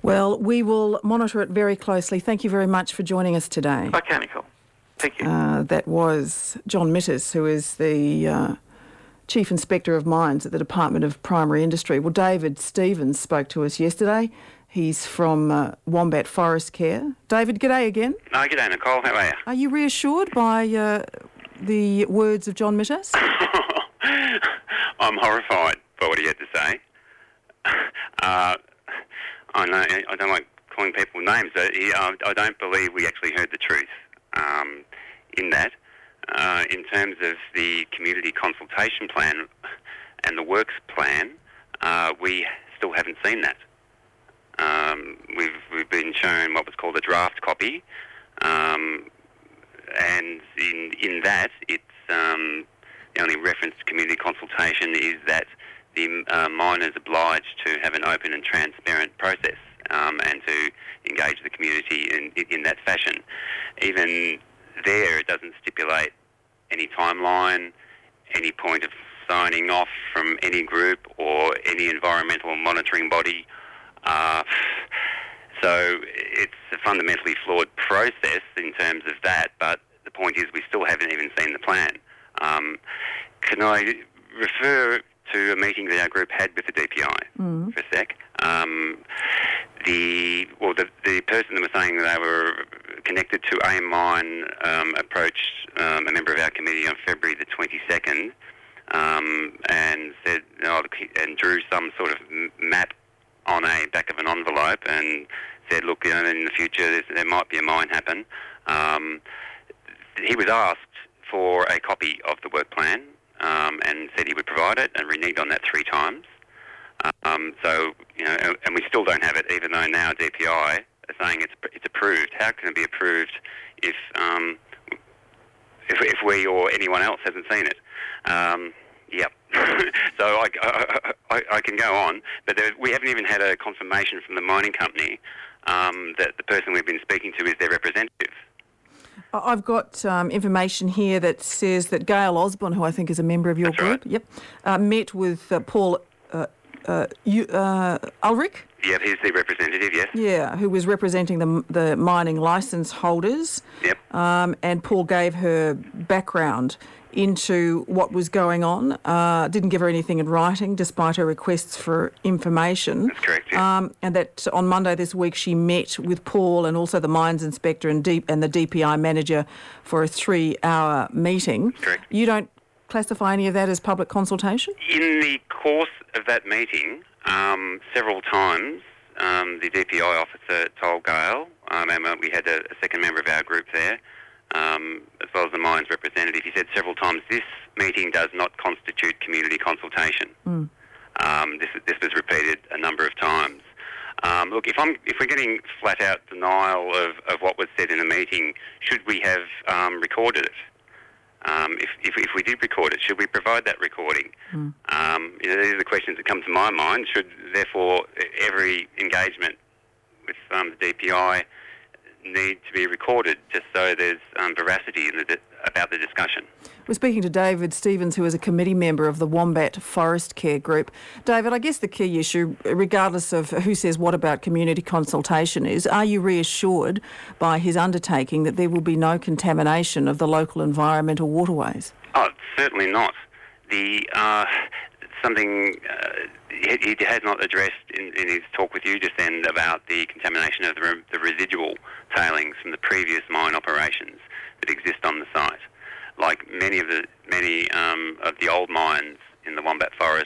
Well, we will monitor it very closely. Thank you very much for joining us today. Okay, Nicole. Thank you. That was John Mittis, who is the Chief Inspector of Mines at the Department of Primary Industry. Well, David Stevens spoke to us yesterday. He's from Wombat Forest Care. David, g'day again. G'day, Nicole. How are you? Are you reassured by the words of John Mittis? I'm horrified by what he had to say. I know I don't like calling people names, but I don't believe we actually heard the truth in that. In terms of the community consultation plan and the works plan, we still haven't seen that. We've been shown what was called a draft copy, and in that it's the only reference to community consultation is that the mine is obliged to have an open and transparent process and to engage the community in that fashion. Even there, it doesn't stipulate any timeline, any point of signing off from any group or any environmental monitoring body. So it's a fundamentally flawed process in terms of that, but the point is we still haven't even seen the plan. Can I refer to a meeting that our group had with the DPI for a sec? The person that was saying that they were connected to a mine approached a member of our committee on February the 22nd and said, and drew some sort of map on a back of an envelope and said, look, in the future there might be a mine happen. He was asked for a copy of the work plan and said he would provide it, and reneged on that 3 times. So, and we still don't have it, even though now DPI are saying it's approved. How can it be approved if we or anyone else hasn't seen it? Yep. So I can go on, but we haven't even had a confirmation from the mining company that the person we've been speaking to is their representative. I've got information here that says that Gail Osborne, who I think is a member of your group, met with Paul Ulrich. Yeah, he's the representative, yes. Yeah, who was representing the mining licence holders. Yep. And Paul gave her background into what was going on. Didn't give her anything in writing, despite her requests for information. That's correct, yeah. And that on Monday this week she met with Paul and also the mines inspector and the DPI manager for a 3-hour meeting. That's correct. You don't classify any of that as public consultation? In the course of that meeting, several times, the DPI officer told Gail, and we had a second member of our group there, as well as the mines representative, he said several times, this meeting does not constitute community consultation. This was repeated a number of times. Look, if we're getting flat out denial of what was said in the meeting, should we have recorded it? If we did record it, should we provide that recording? These are the questions that come to my mind. Should, therefore, every engagement with the DPI need to be recorded just so there's veracity about the discussion? We're speaking to David Stevens, who is a committee member of the Wombat Forest Care Group. David, I guess the key issue, regardless of who says what about community consultation, is are you reassured by his undertaking that there will be no contamination of the local environmental waterways? Oh, certainly not. Something he has not addressed in his talk with you just then about the contamination of the residual tailings from the previous mine operations that exist on the site. Like many of the old mines in the Wombat Forest,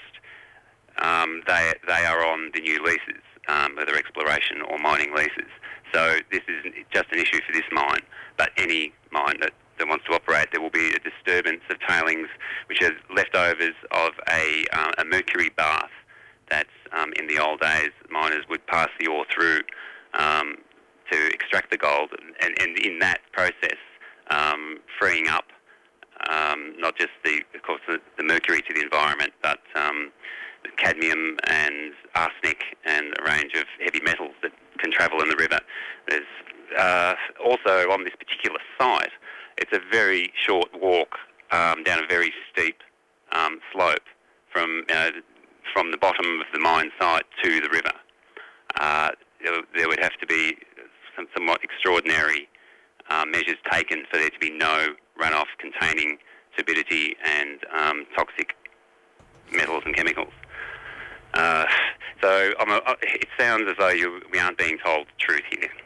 they are on the new leases, whether exploration or mining leases. So this isn't just an issue for this mine, but any mine that wants to operate, there will be a disturbance of tailings, which are leftovers of a mercury bath that in the old days miners would pass the ore through to extract the gold, and in that process freeing up not just the mercury to the environment, but the cadmium and arsenic and a range of heavy metals that can travel in the river. There's also on this particular site, it's a very short walk down a very steep slope from the bottom of the mine site to the river. to be some somewhat extraordinary measures taken for there to be no runoff containing turbidity and toxic metals and chemicals. So it sounds as though we aren't being told the truth here.